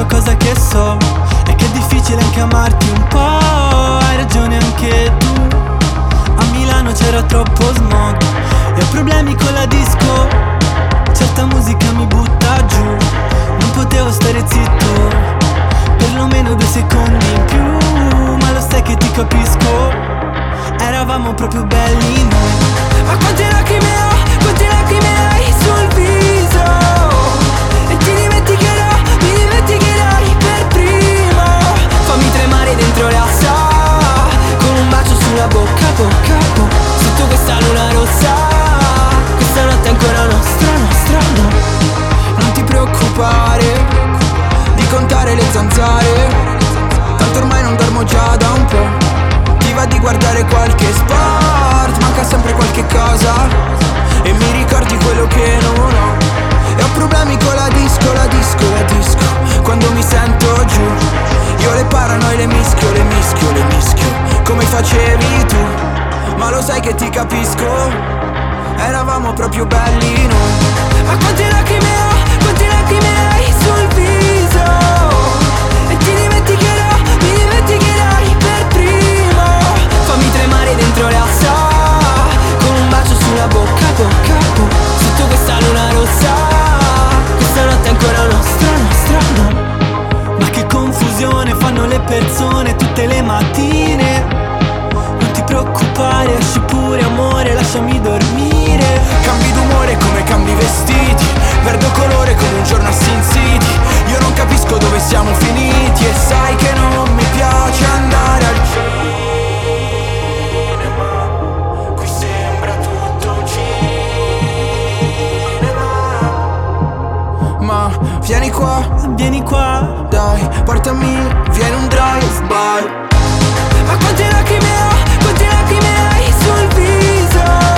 l'unica cosa che so è che è difficile anche amarti un po'. Hai ragione anche tu, a Milano c'era troppo smog e ho problemi con la disco. Certa musica mi butta giù, non potevo stare zitto perlomeno 2 secondi in più. Ma lo sai che ti capisco, eravamo proprio belli noi. Ma quante lacrime hai sul viso, e ti dimenticherai per primo. Fammi tremare dentro le ossa, con un bacio sulla bocca, sotto questa luna rossa. Questa notte è ancora nostra, no. Non ti preoccupare di contare le zanzare, tanto ormai non dormo già da un po'. Ti va di guardare qualche sport, manca sempre qualche cosa, e mi ricordi quello che non ho. E ho problemi con la disco, quando mi sento giù. Io le paranoie le mischio, come facevi tu. Ma lo sai che ti capisco, eravamo proprio belli noi. Ma quante lacrime hai sul viso, e ti dimenticherai per primo. Fammi tremare dentro le ossa, con un bacio sulla bocca, sotto questa luna rossa. Questa notte è ancora nostra, no. Ma che confusione fanno le persone tutte le mattine. Non ti preoccupare, esci pure amore, lasciami dormire. Cambi d'umore come cambi vestiti, perdo colore come un giorno a Sin City. Io non capisco dove siamo finiti, e sai che non mi piace andare al cinema. Qui sembra tutto cinema. Ma vieni qua, dai, portami, vieni un drive-by. Ma quante lacrime hai sul viso,